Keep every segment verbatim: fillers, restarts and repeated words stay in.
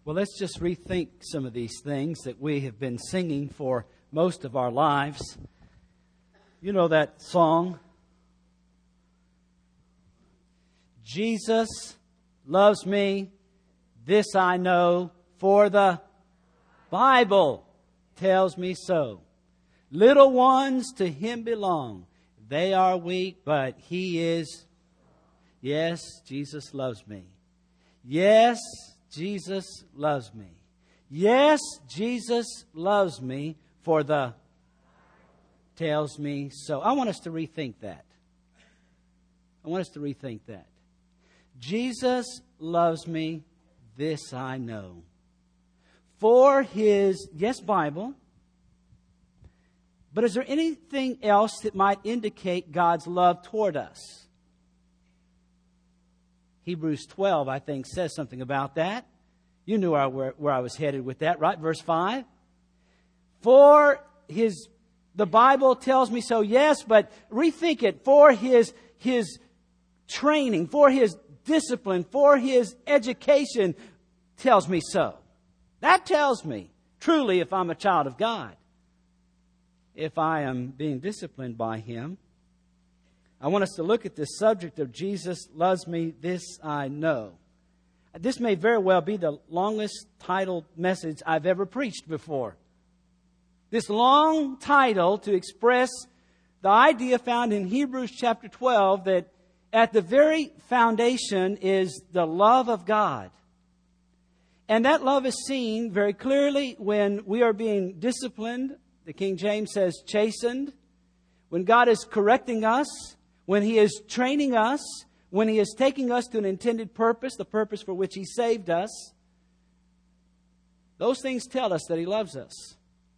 Well, let's just rethink some of these things that we have been singing for most of our lives. You know that song? Jesus loves me, this I know, for the Bible tells me so. Little ones to Him belong. They are weak, but He is. Yes, Jesus loves me. Yes, Jesus loves me. Yes, Jesus loves me, for the tells me so. I want us to rethink that. I want us to rethink that. Jesus loves me, this I know. For His, yes, Bible, but is there anything else that might indicate God's love toward us? Hebrews twelve, I think, says something about that. You knew where, where I was headed with that, right? Verse five. For His, the Bible tells me so, yes, but rethink it. For His, His training, for His discipline, for His education tells me so. That tells me, truly, if I'm a child of God, if I am being disciplined by Him. I want us to look at this subject of Jesus loves me, this I know. This may very well be the longest titled message I've ever preached before. This long title to express the idea found in Hebrews chapter twelve that at the very foundation is the love of God. And that love is seen very clearly when we are being disciplined. The King James says chastened. When God is correcting us, when He is training us, when He is taking us to an intended purpose, the purpose for which He saved us, those things tell us that He loves us.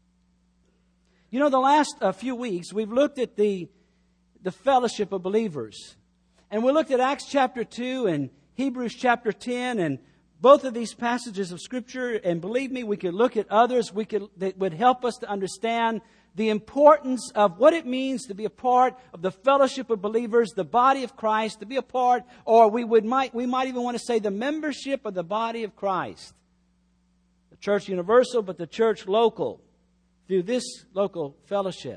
You know, the last uh, few weeks, we've looked at the, the fellowship of believers. And we looked at Acts chapter two and Hebrews chapter ten and both of these passages of Scripture. And believe me, we could look at others we could, that would help us to understand the importance of what it means to be a part of the fellowship of believers, the body of Christ, to be a part, or we would might we might even want to say the membership of the body of Christ. The church universal, but the church local, through this local fellowship.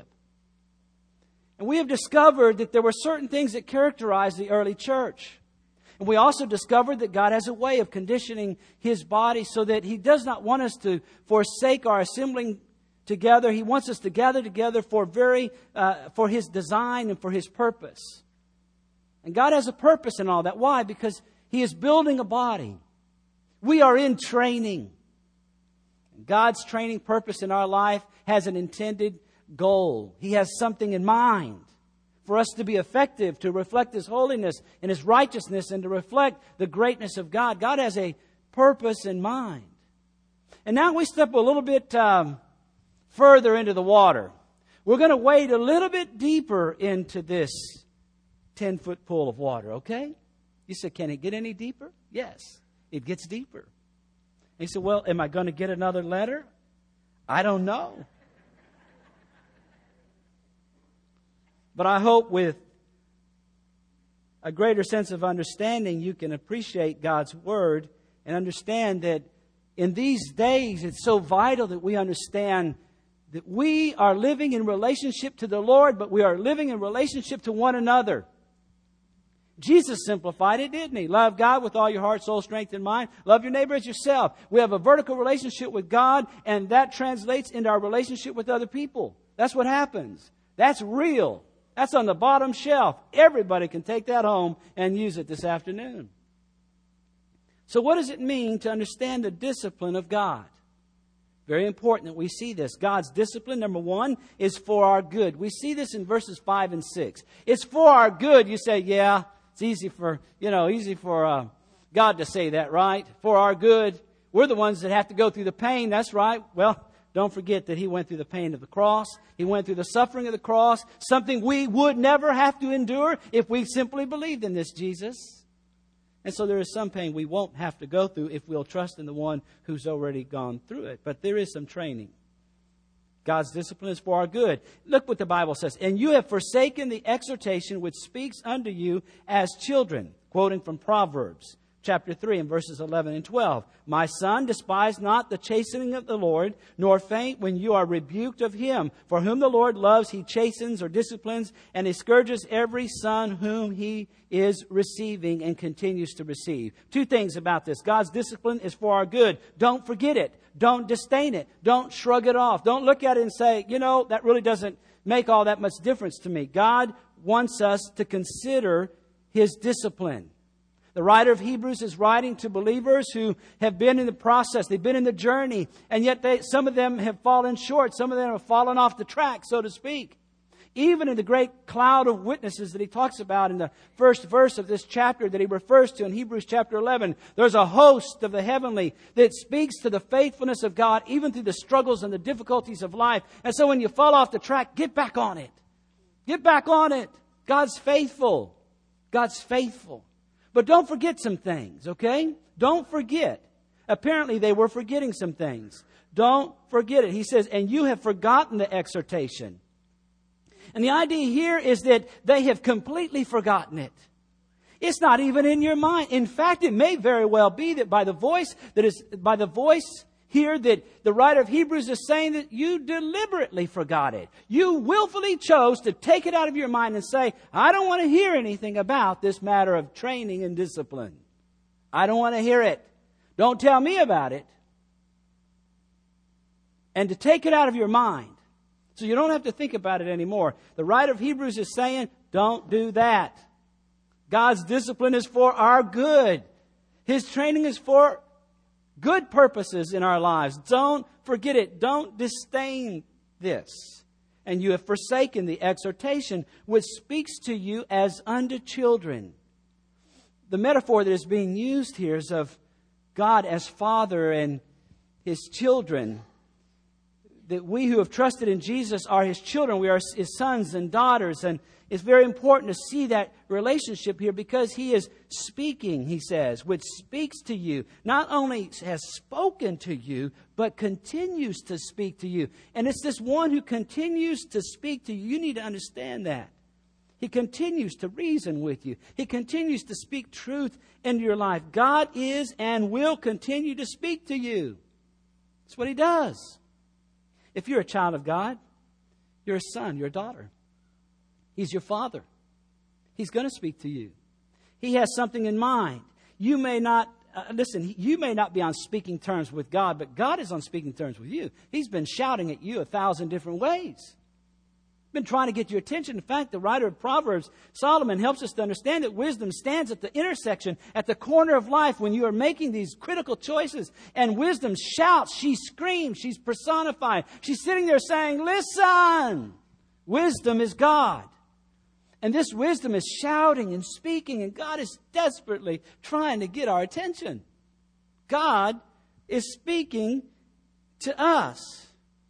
And we have discovered that there were certain things that characterized the early church. And we also discovered that God has a way of conditioning His body so that He does not want us to forsake our assembling together. He wants us to gather together for very uh, for His design and for His purpose. And God has a purpose in all that. Why? Because He is building a body. We are in training. God's training purpose in our life has an intended goal. He has something in mind for us to be effective, to reflect His holiness and His righteousness, and to reflect the greatness of God. God has a purpose in mind. And now we step a little bit Um, further into the water. We're going to wade a little bit deeper into this ten-foot pool of water, okay? You said, can it get any deeper? Yes, it gets deeper. And you said, well, am I going to get another letter? I don't know. But I hope with a greater sense of understanding, you can appreciate God's Word and understand that in these days, it's so vital that we understand that we are living in relationship to the Lord, but we are living in relationship to one another. Jesus simplified it, didn't He? Love God with all your heart, soul, strength, and mind. Love your neighbor as yourself. We have a vertical relationship with God, and that translates into our relationship with other people. That's what happens. That's real. That's on the bottom shelf. Everybody can take that home and use it this afternoon. So what does it mean to understand the discipline of God? Very important that we see this. God's discipline, number one, is for our good. We see this in verses five and six. It's for our good. You say, yeah, it's easy for, you know, easy for uh, God to say that, right? For our good. We're the ones that have to go through the pain. That's right. Well, don't forget that He went through the pain of the cross. He went through the suffering of the cross. Something we would never have to endure if we simply believed in this Jesus. And so there is some pain we won't have to go through if we'll trust in the one who's already gone through it. But there is some training. God's discipline is for our good. Look what the Bible says. And you have forsaken the exhortation which speaks unto you as children. Quoting from Proverbs. chapter three and verses eleven and twelve. My son, despise not the chastening of the Lord, nor faint when you are rebuked of him. For whom the Lord loves, he chastens or disciplines, and he scourges every son whom he is receiving and continues to receive. Two things about this. God's discipline is for our good. Don't forget it. Don't disdain it. Don't shrug it off. Don't look at it and say, you know, that really doesn't make all that much difference to me. God wants us to consider His discipline. The writer of Hebrews is writing to believers who have been in the process. They've been in the journey. And yet they, some of them have fallen short. Some of them have fallen off the track, so to speak. Even in the great cloud of witnesses that he talks about in the first verse of this chapter that he refers to in Hebrews chapter eleven, there's a host of the heavenly that speaks to the faithfulness of God even through the struggles and the difficulties of life. And so when you fall off the track, get back on it. Get back on it. God's faithful. God's faithful. But don't forget some things, okay? Don't forget. Apparently they were forgetting some things. Don't forget it. He says, and you have forgotten the exhortation. And the idea here is that they have completely forgotten it. It's not even in your mind. In fact, it may very well be that by the voice that is by the voice here that the writer of Hebrews is saying that you deliberately forgot it. You willfully chose to take it out of your mind and say, I don't want to hear anything about this matter of training and discipline. I don't want to hear it. Don't tell me about it. And to take it out of your mind. So you don't have to think about it anymore. The writer of Hebrews is saying, don't do that. God's discipline is for our good. His training is for good purposes in our lives. Don't forget it. Don't disdain this. And you have forsaken the exhortation which speaks to you as unto children. The metaphor that is being used here is of God as Father and His children. That we who have trusted in Jesus are His children. We are His sons and daughters. And it's very important to see that relationship here because He is speaking, he says, which speaks to you. Not only has spoken to you, but continues to speak to you. And it's this one who continues to speak to you. You need to understand that. He continues to reason with you. He continues to speak truth into your life. God is and will continue to speak to you. That's what He does. If you're a child of God, you're a son, you're a daughter. He's your Father. He's going to speak to you. He has something in mind. You may not, uh, listen, you may not be on speaking terms with God, but God is on speaking terms with you. He's been shouting at you a thousand different ways. Been trying to get your attention. In fact, the writer of Proverbs, Solomon, helps us to understand that wisdom stands at the intersection, at the corner of life when you are making these critical choices. And wisdom shouts, she screams, she's personified. She's sitting there saying, listen, wisdom is God. And this wisdom is shouting and speaking, and God is desperately trying to get our attention. God is speaking to us.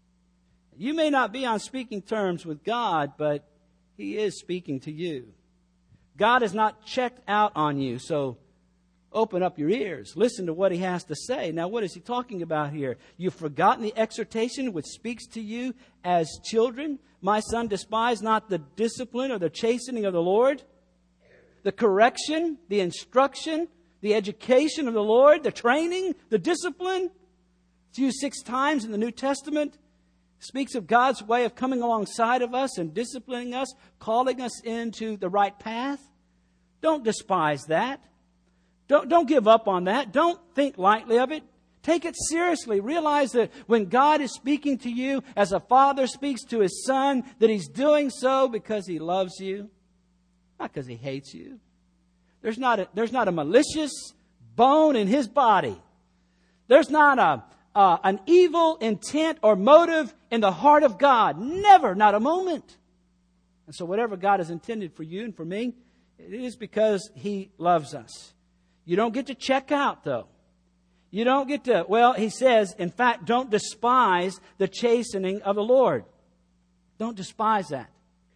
You may not be on speaking terms with God, but He is speaking to you. God has not checked out on you, so open up your ears. Listen to what He has to say. Now, what is He talking about here? You've forgotten the exhortation which speaks to you as children. My son, despise not the discipline or the chastening of the Lord. The correction, the instruction, the education of the Lord, the training, the discipline. It's used six times in the New Testament. Speaks of God's way of coming alongside of us and disciplining us, calling us into the right path. Don't despise that. Don't, don't give up on that. Don't think lightly of it. Take it seriously. Realize that when God is speaking to you, as a father speaks to his son, that He's doing so because He loves you, not because He hates you. There's not a, there's not a malicious bone in His body. There's not a Uh, an evil intent or motive in the heart of God. Never, not a moment. And so whatever God has intended for you and for me, it is because He loves us. You don't get to check out, though. You don't get to, well, He says, in fact, don't despise the chastening of the Lord. Don't despise that.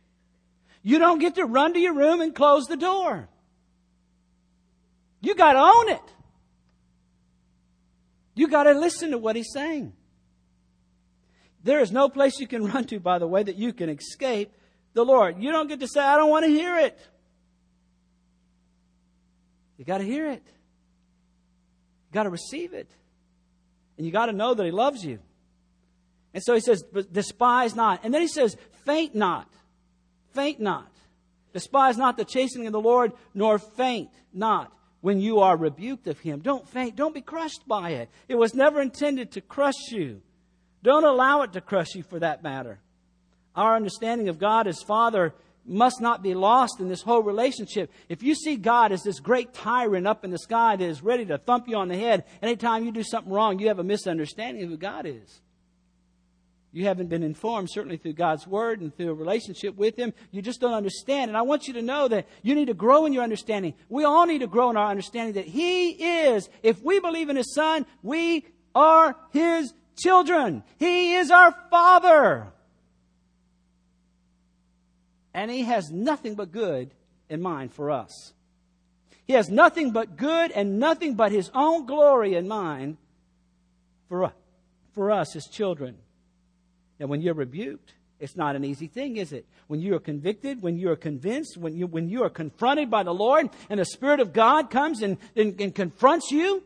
You don't get to run to your room and close the door. You got to own it. You got to listen to what He's saying. There is no place you can run to, by the way, that you can escape the Lord. You don't get to say, I don't want to hear it. You got to hear it. You got to receive it. And you got to know that He loves you. And so He says, but despise not. And then He says, faint not. Faint not. Despise not the chastening of the Lord, nor faint not when you are rebuked of Him. Don't faint. Don't be crushed by it. It was never intended to crush you. Don't allow it to crush you, for that matter. Our understanding of God as Father must not be lost in this whole relationship. If you see God as this great tyrant up in the sky that is ready to thump you on the head, anytime you do something wrong, you have a misunderstanding of who God is. You haven't been informed, certainly through God's Word and through a relationship with Him. You just don't understand. And I want you to know that you need to grow in your understanding. We all need to grow in our understanding that He is, if we believe in His Son, we are His children. He is our Father. And He has nothing but good in mind for us. He has nothing but good and nothing but His own glory in mind for us, for us, His children. And when you're rebuked, it's not an easy thing, is it? When you are convicted, when you are convinced, when you when you are confronted by the Lord and the Spirit of God comes and, and, and confronts you,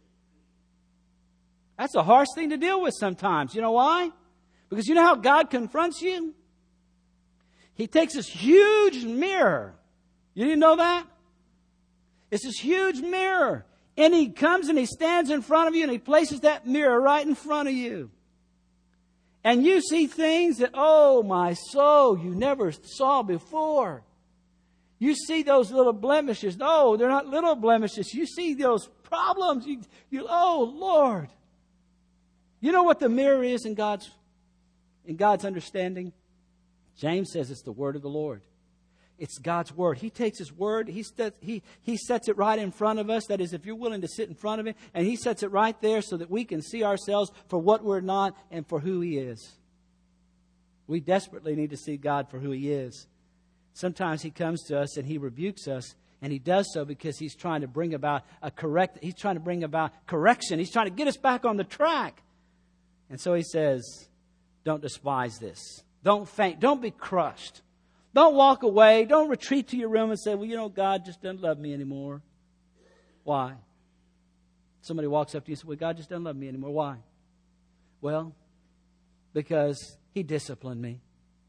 that's a harsh thing to deal with sometimes. You know why? Because you know how God confronts you? He takes this huge mirror. You didn't know that? It's this huge mirror. And He comes and He stands in front of you and He places that mirror right in front of you. And you see things that, oh my soul, you never saw before. You see those little blemishes. No, they're not little blemishes. You see those problems. You, you, oh Lord. You know what the mirror is in God's, in God's understanding? James says it's the word of the Lord. It's God's Word. He takes His Word, he, st- he, he sets it right in front of us. That is, if you're willing to sit in front of it, and He sets it right there so that we can see ourselves for what we're not and for who He is. We desperately need to see God for who He is. Sometimes He comes to us and He rebukes us, and He does so because He's trying to bring about a correct, He's trying to bring about correction. He's trying to get us back on the track. And so He says, don't despise this. Don't faint. Don't be crushed. Don't walk away. Don't retreat to your room and say, well, you know, God just doesn't love me anymore. Why? Somebody walks up to you and says, well, God just doesn't love me anymore. Why? Well, because He disciplined me.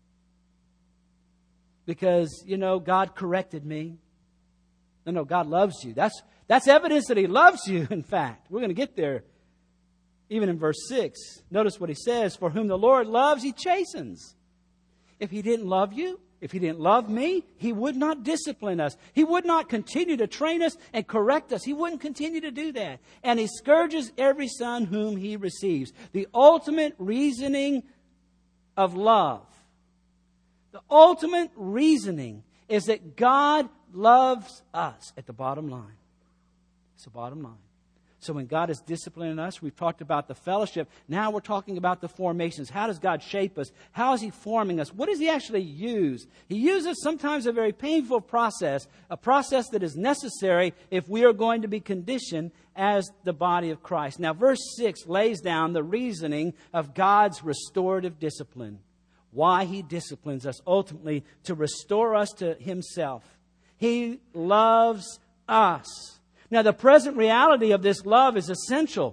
Because, you know, God corrected me. No, no, God loves you. That's, that's evidence that He loves you, in fact. We're going to get there even in verse six. Notice what He says, for whom the Lord loves, He chastens. If He didn't love you, if He didn't love me, He would not discipline us. He would not continue to train us and correct us. He wouldn't continue to do that. And He scourges every son whom He receives. The ultimate reasoning of love, the ultimate reasoning is that God loves us at the bottom line. It's the bottom line. So when God is disciplining us, we've talked about the fellowship. Now we're talking about the formations. How does God shape us? How is He forming us? What does He actually use? He uses sometimes a very painful process, a process that is necessary if we are going to be conditioned as the body of Christ. Now verse six lays down the reasoning of God's restorative discipline. Why He disciplines us ultimately to restore us to Himself. He loves us. Now, the present reality of this love is essential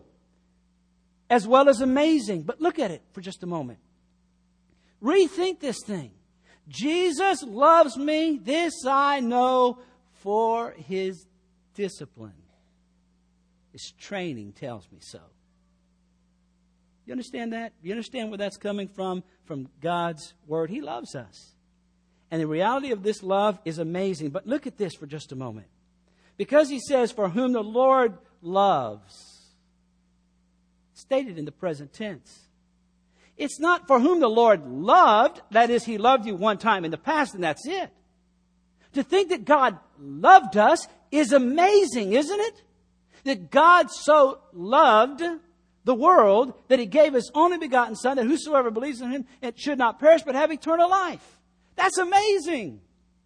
as well as amazing. But look at it for just a moment. Rethink this thing. Jesus loves me. This I know, for His discipline. His training tells me so. You understand that? You understand where that's coming from? From God's Word. He loves us. And the reality of this love is amazing. But look at this for just a moment. Because He says, for whom the Lord loves. Stated in the present tense. It's not for whom the Lord loved. That is, He loved you one time in the past and that's it. To think that God loved us is amazing, isn't it? That God so loved the world that He gave His only begotten Son, that whosoever believes in Him, it should not perish but have eternal life. That's amazing.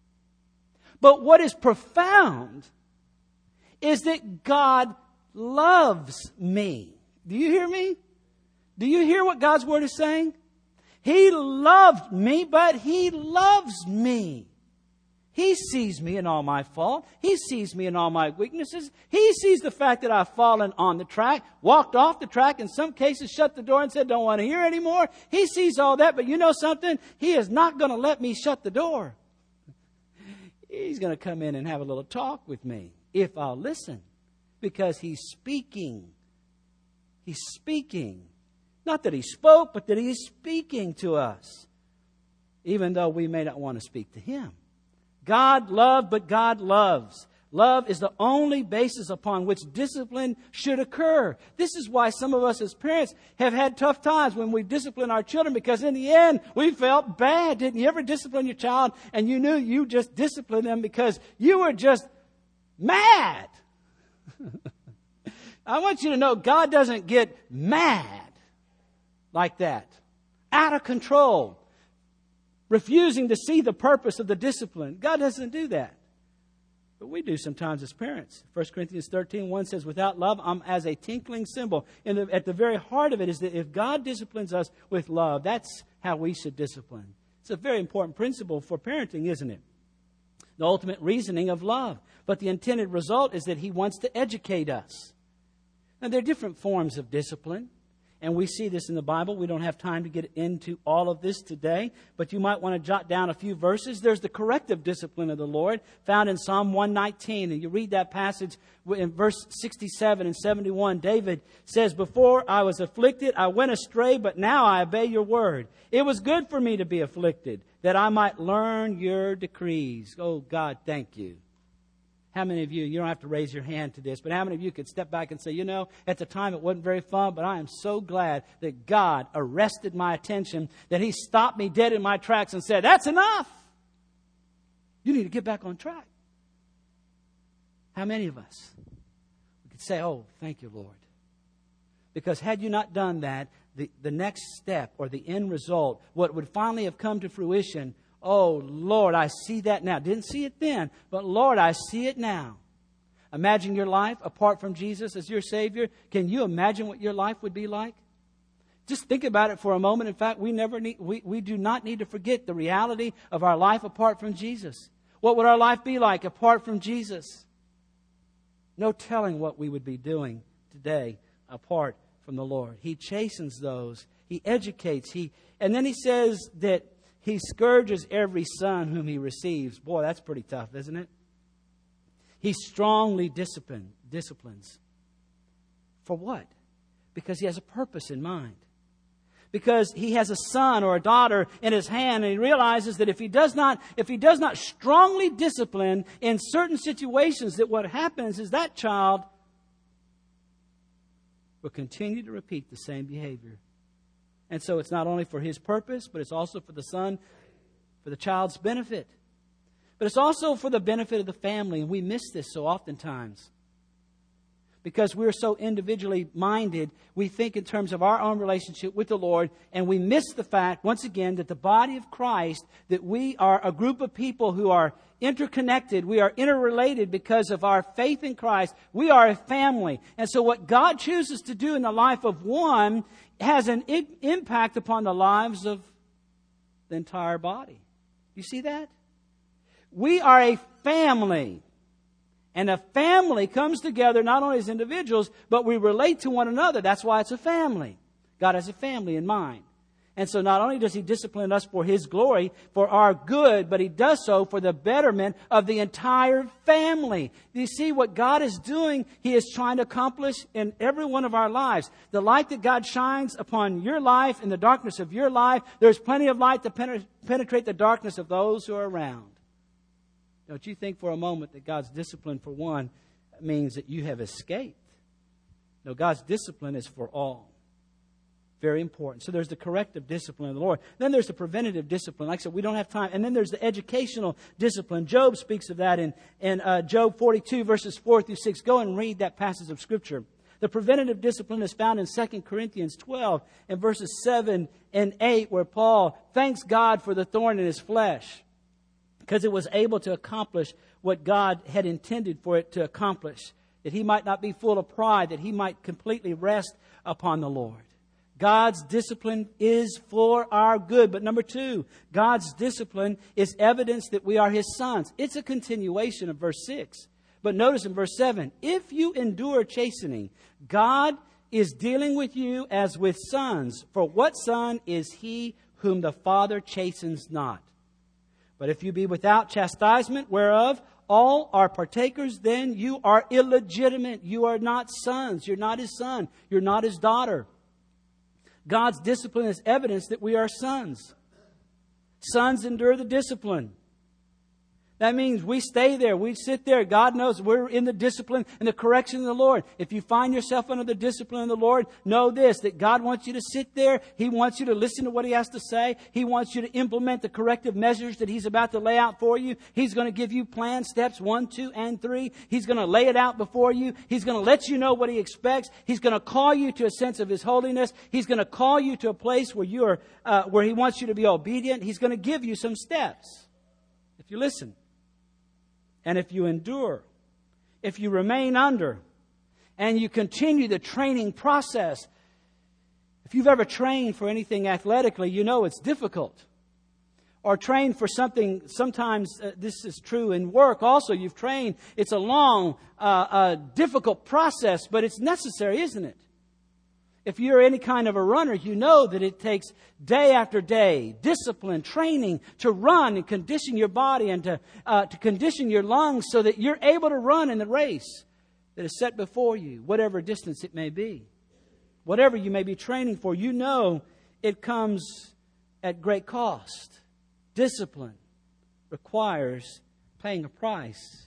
But what is profound is that God loves me. Do you hear me? Do you hear what God's Word is saying? He loved me, but He loves me. He sees me in all my fault. He sees me in all my weaknesses. He sees the fact that I've fallen on the track, walked off the track, in some cases shut the door and said, don't want to hear anymore. He sees all that, but you know something? He is not going to let me shut the door. He's going to come in and have a little talk with me if I'll listen, because He's speaking. He's speaking. Not that He spoke, but that He is speaking to us, even though we may not want to speak to Him. God loved, but God loves. Love is the only basis upon which discipline should occur. This is why some of us as parents have had tough times when we discipline our children, because in the end we felt bad. Didn't you ever discipline your child and you knew you just disciplined them because you were just mad? I want you to know God doesn't get mad like that, out of control, refusing to see the purpose of the discipline. God doesn't do that. But we do sometimes as parents. First Corinthians thirteen one says, without love, I'm as a tinkling cymbal. And the, at the very heart of it is that if God disciplines us with love, that's how we should discipline. It's a very important principle for parenting, isn't it? The ultimate reasoning of love. But the intended result is that He wants to educate us. Now, there are different forms of discipline. And we see this in the Bible. We don't have time to get into all of this today, but you might want to jot down a few verses. There's the corrective discipline of the Lord found in Psalm one nineteen. And you read that passage in verse sixty-seven and seventy-one. David says, before I was afflicted, I went astray, but now I obey your word. It was good for me to be afflicted, that I might learn your decrees. Oh, God, thank you. How many of you, you don't have to raise your hand to this, but how many of you could step back and say, you know, at the time it wasn't very fun, but I am so glad that God arrested my attention, that He stopped me dead in my tracks and said, that's enough. You need to get back on track. How many of us could say, oh, thank you, Lord? Because had you not done that, the, the next step or the end result, what would finally have come to fruition, oh, Lord, I see that now. Didn't see it then, but Lord, I see it now. Imagine your life apart from Jesus as your Savior. Can you imagine what your life would be like? Just think about it for a moment. In fact, we never need, we, we do not need to forget the reality of our life apart from Jesus. What would our life be like apart from Jesus? No telling what we would be doing today apart from the Lord. He chastens those. He educates. He, and then He says that He scourges every son whom He receives. Boy, that's pretty tough, isn't it? He strongly discipline, disciplines. For what? Because He has a purpose in mind. Because He has a son or a daughter in His hand, and He realizes that if He does not, if He does not strongly discipline in certain situations, that what happens is that child will continue to repeat the same behavior. And so it's not only for His purpose, but it's also for the son, for the child's benefit. But it's also for the benefit of the family. And we miss this so oftentimes. Because we're so individually minded, we think in terms of our own relationship with the Lord. And we miss the fact, once again, that the body of Christ, that we are a group of people who are interconnected. We are interrelated because of our faith in Christ. We are a family. And so what God chooses to do in the life of one has an I- impact upon the lives of the entire body. You see that? We are a family. And a family comes together not only as individuals, but we relate to one another. That's why it's a family. God has a family in mind. And so not only does He discipline us for His glory, for our good, but He does so for the betterment of the entire family. Do you see what God is doing? He is trying to accomplish in every one of our lives. The light that God shines upon your life, in the darkness of your life, there's plenty of light to penetrate the darkness of those who are around. Don't you think for a moment that God's discipline for one means that you have escaped. No, God's discipline is for all. Very important. So there's the corrective discipline of the Lord. Then there's the preventative discipline. Like I said, we don't have time. And then there's the educational discipline. Job speaks of that in, in uh, Job forty-two, verses four through six. Go and read that passage of Scripture. The preventative discipline is found in Second Corinthians twelve and verses seven and eight, where Paul thanks God for the thorn in his flesh, because it was able to accomplish what God had intended for it to accomplish, that he might not be full of pride, that he might completely rest upon the Lord. God's discipline is for our good. But number two, God's discipline is evidence that we are His sons. It's a continuation of verse six. But notice in verse seven, if you endure chastening, God is dealing with you as with sons. For what son is he whom the Father chastens not? But if you be without chastisement, whereof all are partakers, then you are illegitimate. You are not sons. You're not His son. You're not His daughter. God's discipline is evidence that we are sons. Sons endure the discipline. That means we stay there. We sit there. God knows we're in the discipline and the correction of the Lord. If you find yourself under the discipline of the Lord, know this, that God wants you to sit there. He wants you to listen to what He has to say. He wants you to implement the corrective measures that He's about to lay out for you. He's going to give you plan steps one, two, and three. He's going to lay it out before you. He's going to let you know what He expects. He's going to call you to a sense of His holiness. He's going to call you to a place where you are, uh, where He wants you to be obedient. He's going to give you some steps if you listen. And if you endure, if you remain under, and you continue the training process. If you've ever trained for anything athletically, you know it's difficult. Or trained for something, sometimes uh, this is true in work also. You've trained, it's a long, uh, uh, difficult process, but it's necessary, isn't it? If you're any kind of a runner, you know that it takes day after day, discipline, training to run and condition your body and to, uh, to condition your lungs so that you're able to run in the race that is set before you, whatever distance it may be. Whatever you may be training for, you know it comes at great cost. Discipline requires paying a price.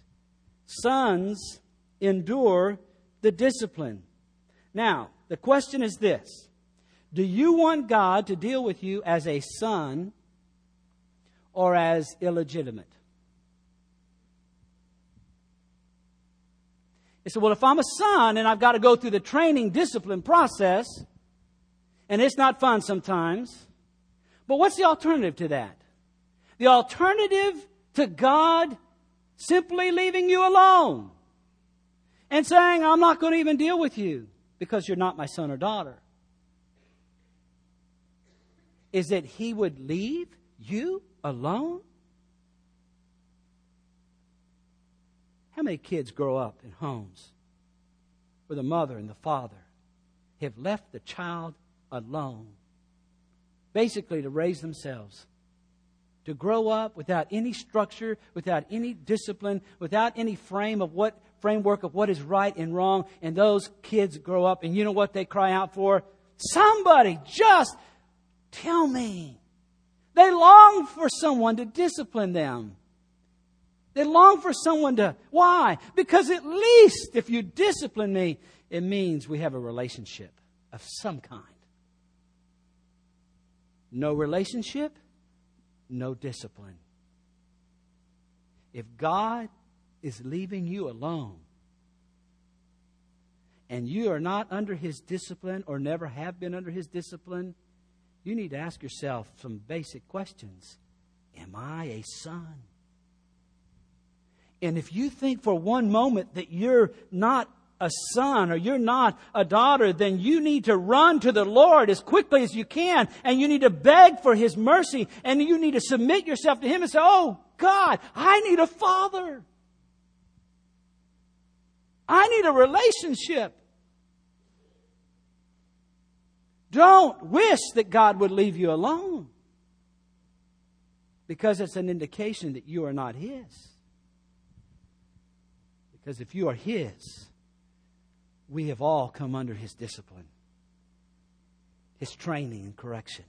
Sons endure the discipline. Now, the question is this. Do you want God to deal with you as a son or as illegitimate? You say, well, if I'm a son and I've got to go through the training discipline process, and it's not fun sometimes, but what's the alternative to that? The alternative to God simply leaving you alone and saying, I'm not going to even deal with you because you're not my son or daughter, is that He would leave you alone? How many kids grow up in homes where the mother and the father have left the child alone, basically to raise themselves, to grow up without any structure, without any discipline, without any frame of what framework of what is right and wrong, and those kids grow up, and you know what they cry out for? Somebody just tell me. They long for someone to discipline them. They long for someone to... Why? Because at least if you discipline me, it means we have a relationship of some kind. No relationship, no discipline. If God is leaving you alone and you are not under His discipline or never have been under His discipline, you need to ask yourself some basic questions. Am I a son? And if you think for one moment that you're not a son or you're not a daughter, then you need to run to the Lord as quickly as you can, and you need to beg for His mercy, and you need to submit yourself to Him and say, oh God, I need a father. I need a relationship. Don't wish that God would leave you alone, because it's an indication that you are not His. Because if you are His, we have all come under His discipline, His training and correction.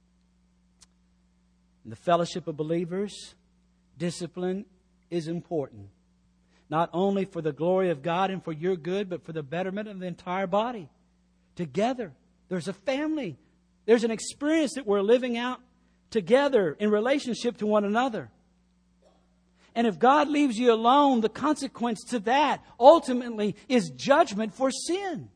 In the fellowship of believers, discipline is important. Not only for the glory of God and for your good, but for the betterment of the entire body. Together, there's a family. There's an experience that we're living out together in relationship to one another. And if God leaves you alone, the consequence to that ultimately is judgment for sin,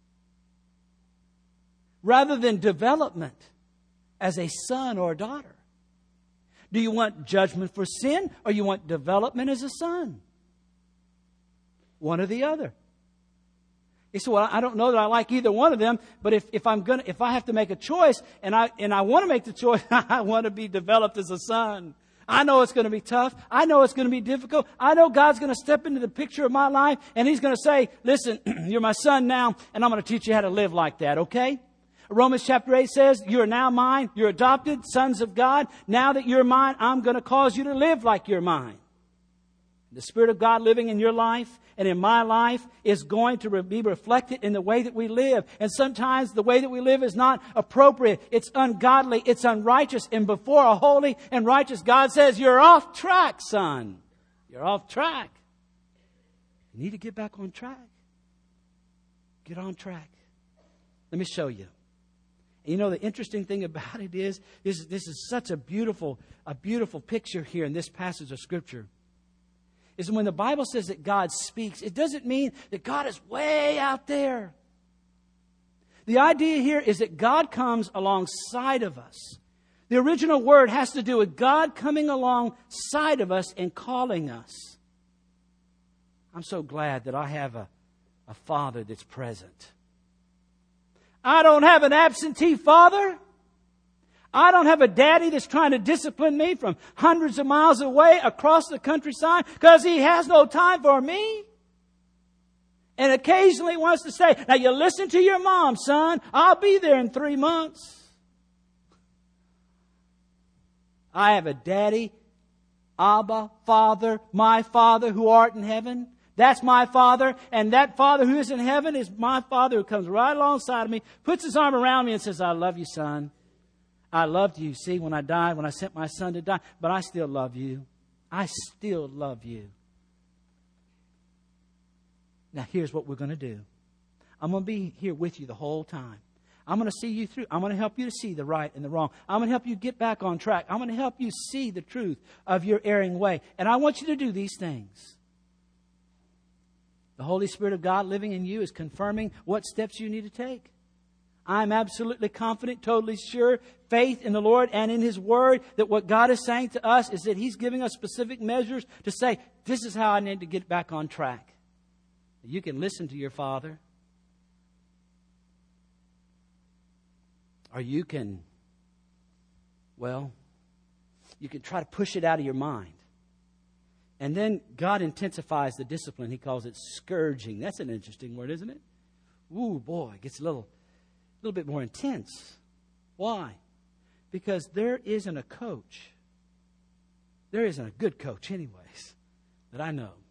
rather than development as a son or a daughter. Do you want judgment for sin, or you want development as a son? One or the other. He said, well, I don't know that I like either one of them, but if, if I'm gonna, if I have to make a choice and I, and I want to make the choice, I want to be developed as a son. I know it's going to be tough. I know it's going to be difficult. I know God's going to step into the picture of my life and He's going to say, listen, you're my son now, and I'm going to teach you how to live like that, okay? Romans chapter eight says, you are now mine. You're adopted, sons of God. Now that you're mine, I'm going to cause you to live like you're mine. The Spirit of God living in your life and in my life is going to be reflected in the way that we live. And sometimes the way that we live is not appropriate. It's ungodly. It's unrighteous. And before a holy and righteous God says, you're off track, son. You're off track. You need to get back on track. Get on track. Let me show you. You know, the interesting thing about it is, is this is such a beautiful, a beautiful picture here in this passage of Scripture. Is when the Bible says that God speaks, it doesn't mean that God is way out there. The idea here is that God comes alongside of us. The original word has to do with God coming alongside of us and calling us. I'm so glad that I have a, a Father that's present. I don't have an absentee father. I don't have a daddy that's trying to discipline me from hundreds of miles away across the countryside because he has no time for me. And occasionally wants to say, now you listen to your mom, son. I'll be there in three months. I have a daddy, Abba, Father, my Father who art in heaven. That's my Father, and that Father who is in heaven is my Father who comes right alongside of me, puts His arm around me and says, I love you, son. I loved you. See, when I died, when I sent my son to die, but I still love you. I still love you. Now, here's what we're going to do. I'm going to be here with you the whole time. I'm going to see you through. I'm going to help you to see the right and the wrong. I'm going to help you get back on track. I'm going to help you see the truth of your erring way. And I want you to do these things. The Holy Spirit of God living in you is confirming what steps you need to take. I'm absolutely confident, totally sure, faith in the Lord and in His Word, that what God is saying to us is that He's giving us specific measures to say, this is how I need to get back on track. You can listen to your Father, or you can, well, you can try to push it out of your mind. And then God intensifies the discipline. He calls it scourging. That's an interesting word, isn't it? Ooh, boy, it gets a little... A little bit more intense. Why? Because there isn't a coach. There isn't a good coach anyways that I know.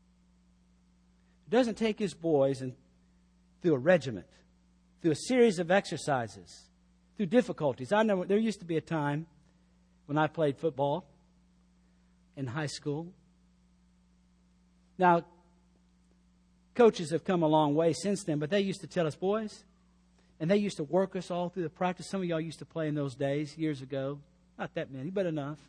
He doesn't take his boys and through a regiment, through a series of exercises, through difficulties. I know there used to be a time when I played football in high school. Now, coaches have come a long way since then, but they used to tell us, boys, and they used to work us all through the practice. Some of y'all used to play in those days, years ago. Not that many, but enough.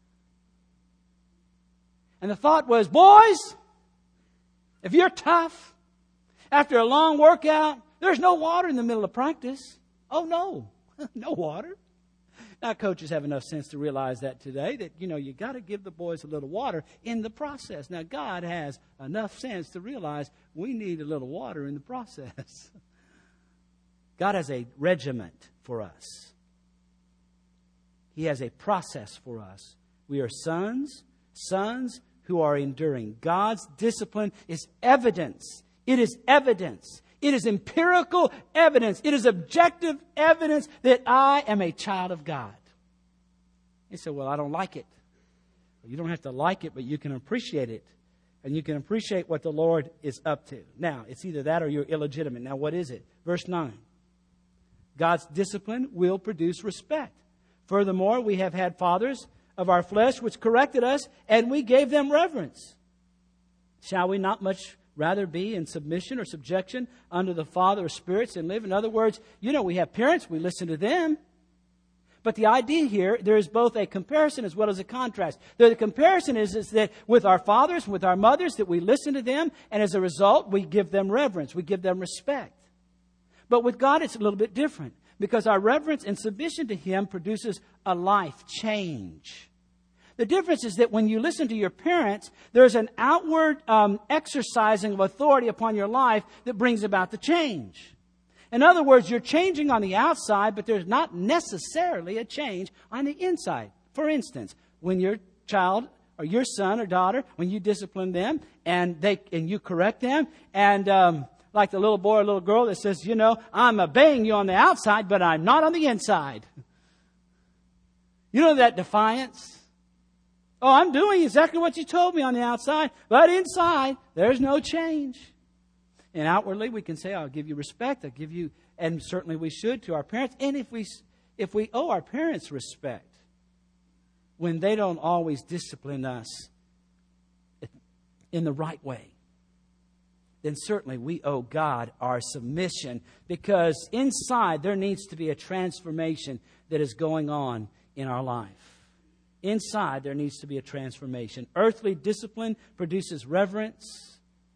And the thought was, boys, if you're tough, after a long workout, there's no water in the middle of practice. Oh, no. No water. Now, coaches have enough sense to realize that today, that, you know, you got to give the boys a little water in the process. Now, God has enough sense to realize we need a little water in the process. God has a regiment for us. He has a process for us. We are sons, sons who are enduring. God's discipline is evidence. It is evidence. It is empirical evidence. It is objective evidence that I am a child of God. You say, well, I don't like it. Well, you don't have to like it, but you can appreciate it. And you can appreciate what the Lord is up to. Now, it's either that or you're illegitimate. Now, what is it? Verse nine. God's discipline will produce respect. Furthermore, we have had fathers of our flesh which corrected us, and we gave them reverence. Shall we not much rather be in submission or subjection under the Father of spirits and live? In other words, you know, we have parents, we listen to them. But the idea here, there is both a comparison as well as a contrast. The comparison is, is that with our fathers, with our mothers, that we listen to them, and as a result, we give them reverence, we give them respect. But with God, it's a little bit different, because our reverence and submission to Him produces a life change. The difference is that when you listen to your parents, there's an outward um, exercising of authority upon your life that brings about the change. In other words, you're changing on the outside, but there's not necessarily a change on the inside. For instance, when your child or your son or daughter, when you discipline them and they and you correct them, and um, like the little boy or little girl that says, you know, I'm obeying you on the outside, but I'm not on the inside. You know that defiance? Oh, I'm doing exactly what you told me on the outside, but inside, there's no change. And outwardly, we can say, I'll give you respect, I'll give you, and certainly we should to our parents. And if we, if we owe our parents respect, when they don't always discipline us in the right way, then certainly we owe God our submission, because inside there needs to be a transformation that is going on in our life. Inside there needs to be a transformation. Earthly discipline produces reverence,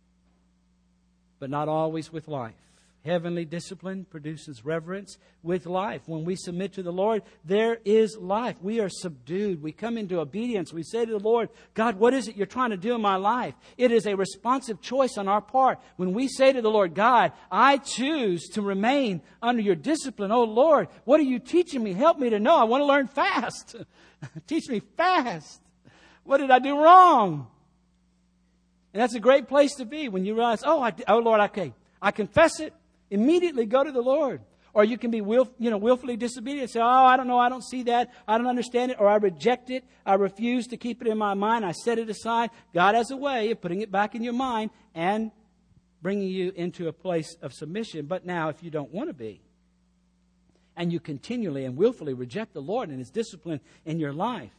but not always with life. Heavenly discipline produces reverence with life. When we submit to the Lord, there is life. We are subdued. We come into obedience. We say to the Lord, God, what is it you're trying to do in my life? It is a responsive choice on our part. When we say to the Lord, God, I choose to remain under your discipline. Oh, Lord, what are you teaching me? Help me to know. I want to learn fast. Teach me fast. What did I do wrong? And that's a great place to be when you realize, oh, I, oh Lord, okay, I confess it. Immediately go to the Lord. Or you can be will, you know, willfully disobedient and say, oh, I don't know, I don't see that, I don't understand it, or I reject it, I refuse to keep it in my mind, I set it aside. God has a way of putting it back in your mind and bringing you into a place of submission. But now, if you don't want to be, and you continually and willfully reject the Lord and His discipline in your life,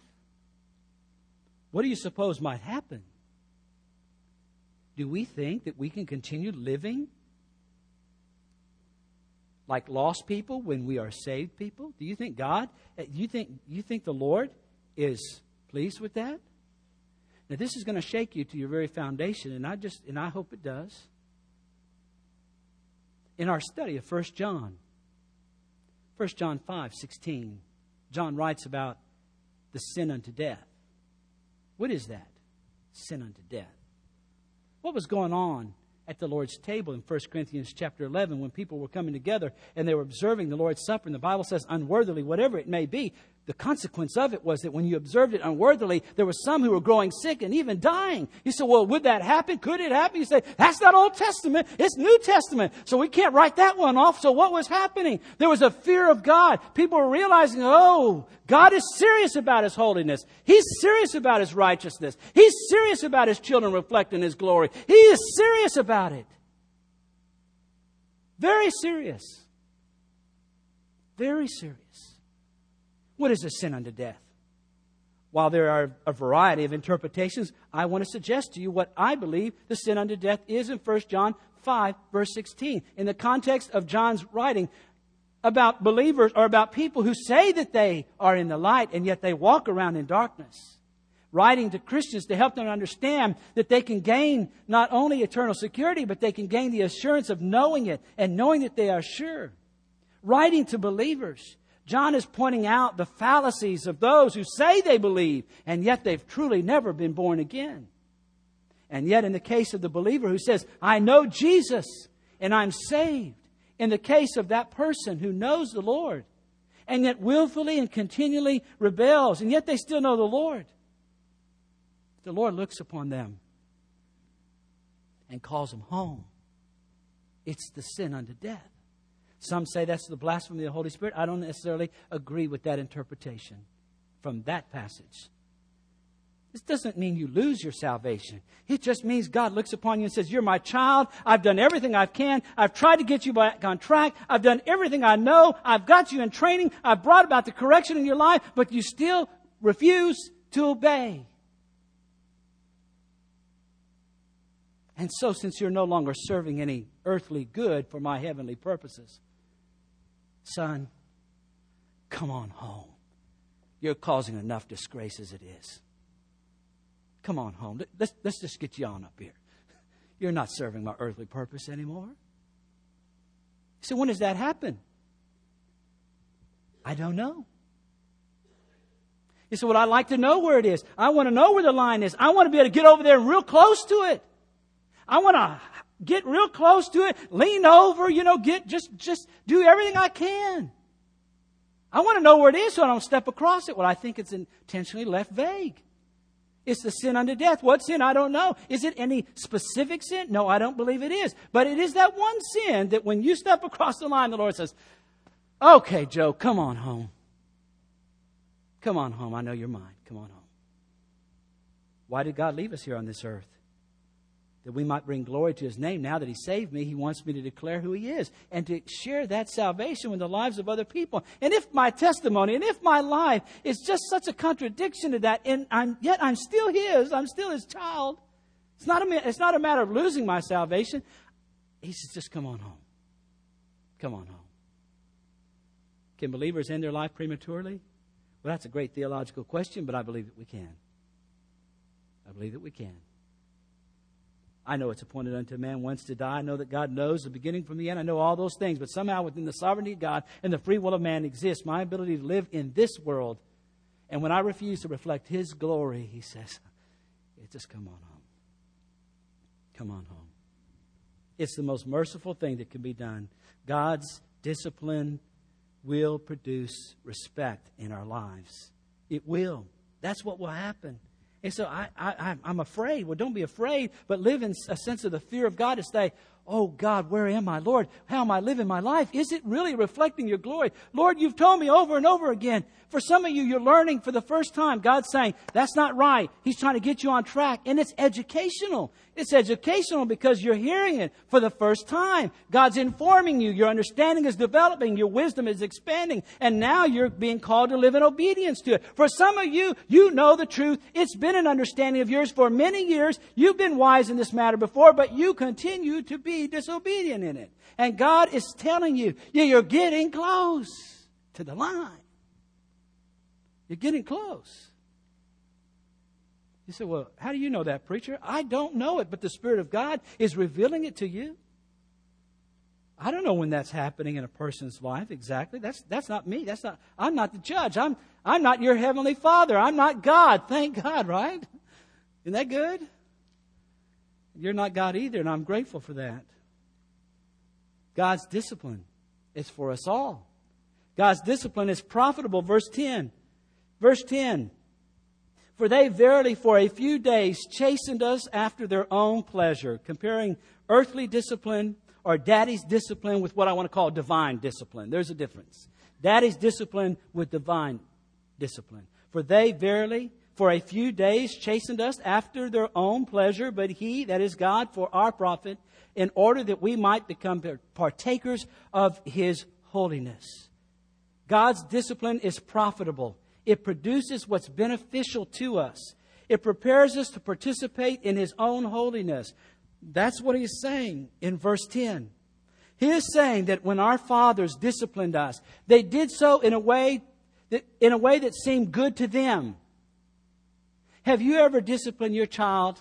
what do you suppose might happen? Do we think that we can continue living like lost people when we are saved people? Do you think God, you think you think the Lord is pleased with that? Now this is going to shake you to your very foundation, and I just and I hope it does. In our study of First John, First John five sixteen, John writes about the sin unto death. What is that? Sin unto death. What was going on at the Lord's table in First Corinthians chapter eleven when people were coming together and they were observing the Lord's Supper? And the Bible says unworthily, whatever it may be, the consequence of it was that when you observed it unworthily, there were some who were growing sick and even dying. You say, well, would that happen? Could it happen? You say, that's not Old Testament. It's New Testament. So we can't write that one off. So what was happening? There was a fear of God. People were realizing, oh, God is serious about His holiness. He's serious about His righteousness. He's serious about His children reflecting His glory. He is serious about it. Very serious. Very serious. What is a sin unto death? While there are a variety of interpretations, I want to suggest to you what I believe the sin unto death is in First John five, verse sixteen. In the context of John's writing about believers or about people who say that they are in the light and yet they walk around in darkness. Writing to Christians to help them understand that they can gain not only eternal security, but they can gain the assurance of knowing it and knowing that they are sure. Writing to believers, John is pointing out the fallacies of those who say they believe, and yet they've truly never been born again. And yet in the case of the believer who says, I know Jesus and I'm saved, in the case of that person who knows the Lord, and yet willfully and continually rebels, and yet they still know the Lord, the Lord looks upon them and calls them home. It's the sin unto death. Some say that's the blasphemy of the Holy Spirit. I don't necessarily agree with that interpretation from that passage. This doesn't mean you lose your salvation. It just means God looks upon you and says, you're my child. I've done everything I can. I've tried to get you back on track. I've done everything I know. I've got you in training. I've brought about the correction in your life, but you still refuse to obey. And so, since you're no longer serving any earthly good for my heavenly purposes, son, come on home. You're causing enough disgrace as it is. Come on home. Let's, let's just get you on up here. You're not serving my earthly purpose anymore. So when does that happen? I don't know. You say, well, I'd like to know where it is. I want to know where the line is. I want to be able to get over there real close to it. I want to get real close to it, lean over, you know, get just, just do everything I can. I want to know where it is so I don't step across it. Well, I think it's intentionally left vague. It's the sin unto death. What sin? I don't know. Is it any specific sin? No, I don't believe it is. But it is that one sin that when you step across the line, the Lord says, okay, Joe, come on home. Come on home. I know you're mine. Come on home. Why did God leave us here on this earth? That we might bring glory to His name. Now that He saved me, He wants me to declare who He is and to share that salvation with the lives of other people. And if my testimony and if my life is just such a contradiction to that, and I'm, yet I'm still His, I'm still His child, it's not, a, it's not a matter of losing my salvation. He says, just come on home. Come on home. Can believers end their life prematurely? Well, that's a great theological question, but I believe that we can. I believe that we can. I know it's appointed unto man once to die. I know that God knows the beginning from the end. I know all those things. But somehow within the sovereignty of God and the free will of man exists my ability to live in this world. And when I refuse to reflect His glory, He says, just come on home. Come on home. It's the most merciful thing that can be done. God's discipline will produce respect in our lives. It will. That's what will happen. And so I, I, I'm afraid. Well, don't be afraid, but live in a sense of the fear of God to say, oh, God, where am I? Lord, how am I living my life? Is it really reflecting your glory? Lord, you've told me over and over again. For some of you, you're learning for the first time. God's saying, that's not right. He's trying to get you on track. And it's educational. It's educational because you're hearing it for the first time. God's informing you. Your understanding is developing. Your wisdom is expanding. And now you're being called to live in obedience to it. For some of you, you know the truth. It's been an understanding of yours for many years. You've been wise in this matter before, but you continue to be disobedient in it. And God is telling you, yeah, you're getting close to the line. You're getting close. You say, well, how do you know that, preacher? I don't know it, but the Spirit of God is revealing it to you. I don't know when that's happening in a person's life exactly. That's that's not me. That's not. I'm not the judge. I'm I'm not your heavenly Father. I'm not God. Thank God, right? Isn't that good? You're not God either, and I'm grateful for that. God's discipline is for us all. God's discipline is profitable. Verse ten. Verse ten. For they verily for a few days chastened us after their own pleasure. Comparing earthly discipline or daddy's discipline with what I want to call divine discipline. There's a difference. Daddy's discipline with divine discipline. For they verily for a few days chastened us after their own pleasure, but He, that is God, for our profit, in order that we might become partakers of His holiness. God's discipline is profitable. It produces what's beneficial to us. It prepares us to participate in His own holiness. That's what He's saying in verse ten. He is saying that when our fathers disciplined us, they did so in a way that, in a way that seemed good to them. Have you ever disciplined your child?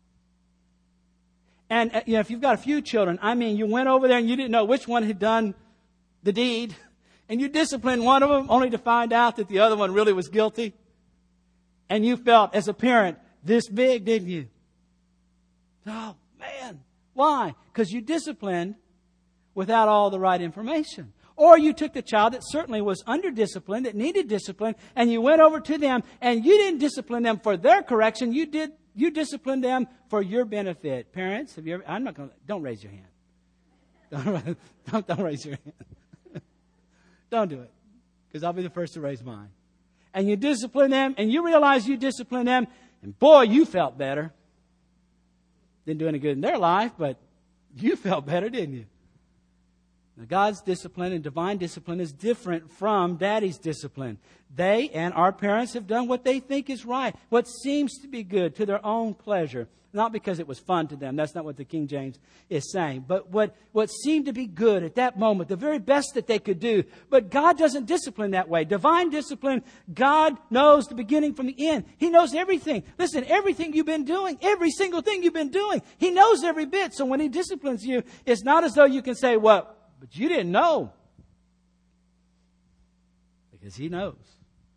And you know, if you've got a few children, I mean, you went over there and you didn't know which one had done the deed. And you disciplined one of them only to find out that the other one really was guilty. And you felt, as a parent, this big, didn't you? Oh, man. Why? Because you disciplined without all the right information. Or you took the child that certainly was under discipline, that needed discipline, and you went over to them, and you didn't discipline them for their correction. You did. You disciplined them for your benefit. Parents, have you ever? I'm not going to. Don't raise your hand. Don't, don't raise your hand. Don't do it, because I'll be the first to raise mine. And you discipline them, and you realize you discipline them, and boy, you felt better. Didn't do any good in their life, but you felt better, didn't you? Now, God's discipline and divine discipline is different from Daddy's discipline. They and our parents have done what they think is right, what seems to be good to their own pleasure. Not because it was fun to them. That's not what the King James is saying. But what, what seemed to be good at that moment, the very best that they could do. But God doesn't discipline that way. Divine discipline, God knows the beginning from the end. He knows everything. Listen, everything you've been doing, every single thing you've been doing, He knows every bit. So when He disciplines you, it's not as though you can say, well, but you didn't know. Because He knows.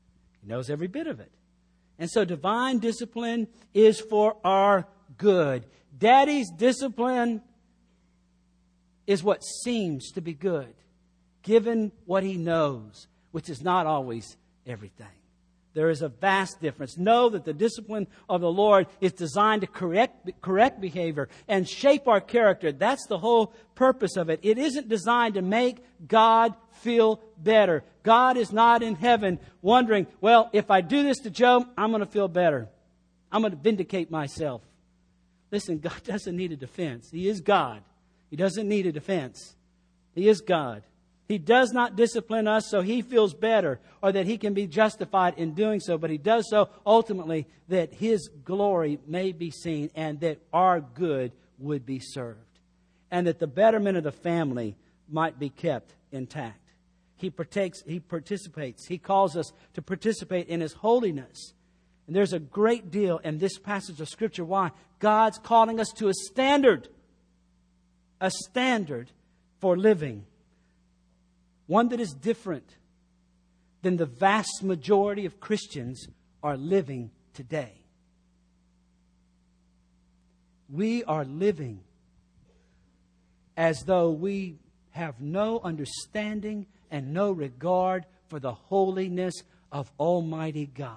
He knows every bit of it. And so divine discipline is for our good. Daddy's discipline is what seems to be good, given what he knows, which is not always everything. There is a vast difference. Know that the discipline of the Lord is designed to correct, correct behavior and shape our character. That's the whole purpose of it. It isn't designed to make God feel better. God is not in heaven wondering, well, if I do this to Joe, I'm going to feel better. I'm going to vindicate myself. Listen, God doesn't need a defense. He is God. He doesn't need a defense. He is God. He does not discipline us so he feels better or that he can be justified in doing so, but he does so ultimately that his glory may be seen and that our good would be served and that the betterment of the family might be kept intact. He partakes, he participates. He calls us to participate in his holiness. And there's a great deal in this passage of Scripture why God's calling us to a standard, a standard for living. One that is different than the vast majority of Christians are living today. We are living as though we have no understanding and no regard for the holiness of Almighty God.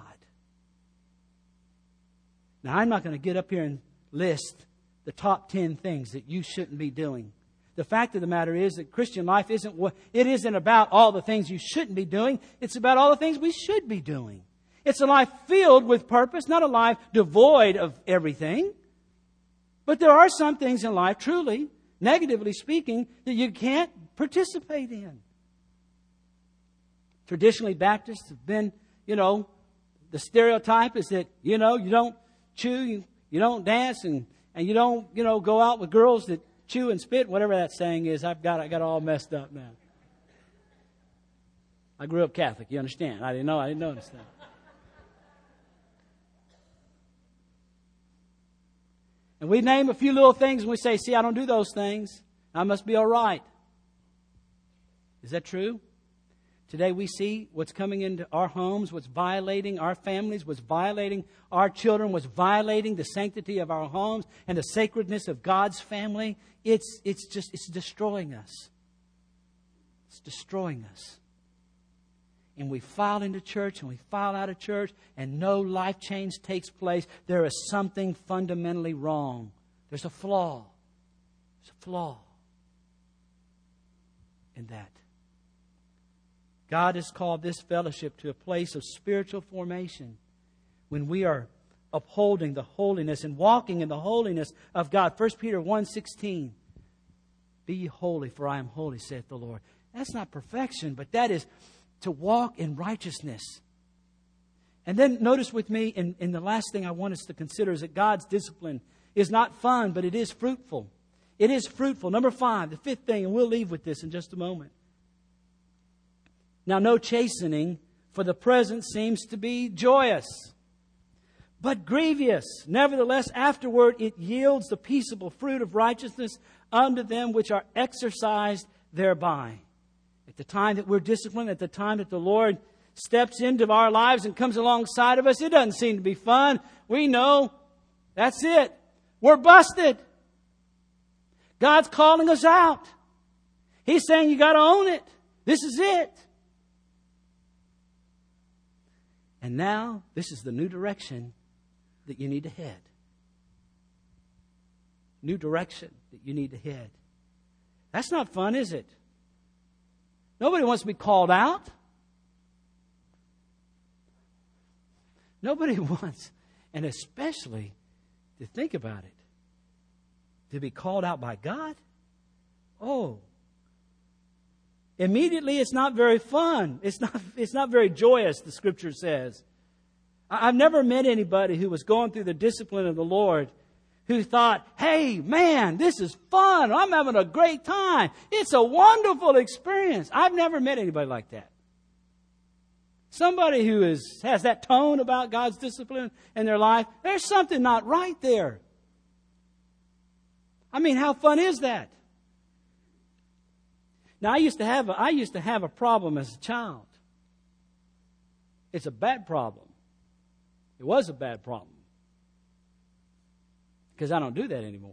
Now, I'm not going to get up here and list the top ten things that you shouldn't be doing. The fact of the matter is that Christian life isn't what it isn't about all the things you shouldn't be doing. It's about all the things we should be doing. It's a life filled with purpose, not a life devoid of everything. But there are some things in life, truly, negatively speaking, that you can't participate in. Traditionally, Baptists have been, you know, the stereotype is that, you know, you don't chew, you, you don't dance, and, and you don't, you know, go out with girls that chew and spit, whatever that saying is. I've got I got all messed up now. I grew up Catholic, you understand. I didn't know, I didn't notice that. And we name a few little things and we say, see, I don't do those things. I must be all right. Is that true? Today we see what's coming into our homes, what's violating our families, what's violating our children, what's violating the sanctity of our homes and the sacredness of God's family. It's, it's just, it's destroying us. It's destroying us. And we file into church and we file out of church and no life change takes place. There is something fundamentally wrong. There's a flaw. There's a flaw in that. God has called this fellowship to a place of spiritual formation when we are upholding the holiness and walking in the holiness of God. First Peter one sixteen. Be ye holy, for I am holy, saith the Lord. That's not perfection, but that is to walk in righteousness. And then notice with me, in, in the last thing I want us to consider is that God's discipline is not fun, but it is fruitful. It is fruitful. Number five, the fifth thing, and we'll leave with this in just a moment. Now, no chastening for the present seems to be joyous, but grievous. Nevertheless, afterward it yields the peaceable fruit of righteousness unto them which are exercised thereby. At the time that we're disciplined, at the time that the Lord steps into our lives and comes alongside of us, it doesn't seem to be fun. We know that's it. We're busted. God's calling us out. He's saying you got to own it. This is it. And now, this is the new direction that you need to head. New direction that you need to head. That's not fun, is it? Nobody wants to be called out. Nobody wants, and especially to think about it, to be called out by God. Oh. Immediately, it's not very fun. It's not, it's not very joyous, the Scripture says. I've never met anybody who was going through the discipline of the Lord who thought, hey, man, this is fun. I'm having a great time. It's a wonderful experience. I've never met anybody like that. Somebody who is, has that tone about God's discipline in their life, there's something not right there. I mean, how fun is that? Now, I used to have a, I used to have a problem as a child. It's a bad problem. It was a bad problem. Because I don't do that anymore.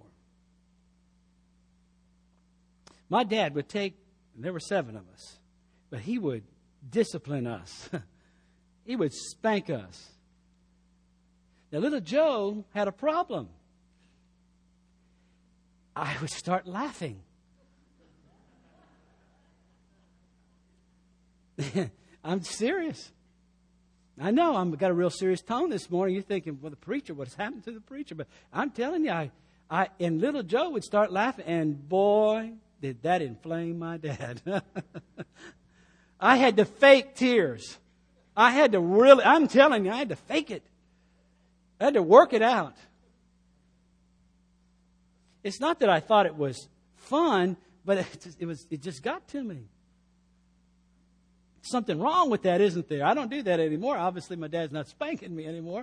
My dad would take, there were seven of us, but he would discipline us. He would spank us. Now, little Joe had a problem. I would start laughing. I'm serious. I know I've got a real serious tone this morning. You're thinking, well, the preacher, what's happened to the preacher? But I'm telling you, I, I, and little Joe would start laughing, and boy, did that inflame my dad. I had to fake tears. I had to really, I'm telling you, I had to fake it. I had to work it out. It's not that I thought it was fun, but it, just, it was. It just got to me. Something wrong with that, isn't there? I don't do that anymore. Obviously, my dad's not spanking me anymore.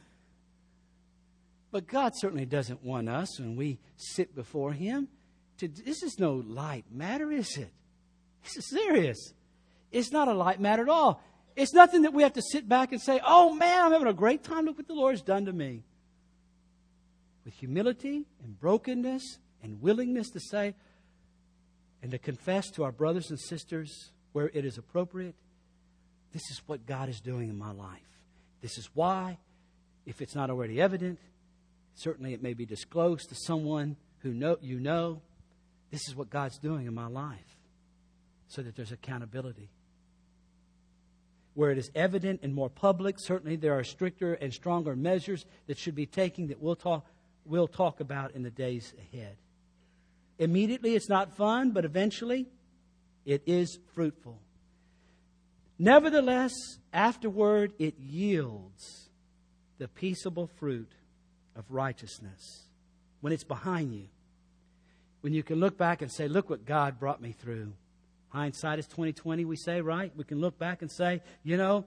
But God certainly doesn't want us, when we sit before Him, to. This is no light matter, is it? This is serious. It's not a light matter at all. It's nothing that we have to sit back and say, oh, man, I'm having a great time. Look what the Lord's done to me. With humility and brokenness and willingness to say and to confess to our brothers and sisters where it is appropriate, this is what God is doing in my life. This is why, if it's not already evident, certainly it may be disclosed to someone who know you know, this is what God's doing in my life, so that there's accountability. Where it is evident and more public, certainly there are stricter and stronger measures that should be taken that we'll talk, we'll talk about in the days ahead. Immediately, it's not fun, but eventually, it is fruitful. Nevertheless, afterward, it yields the peaceable fruit of righteousness. When it's behind you. When you can look back and say, look what God brought me through. Hindsight is twenty twenty, we say, right? We can look back and say, you know,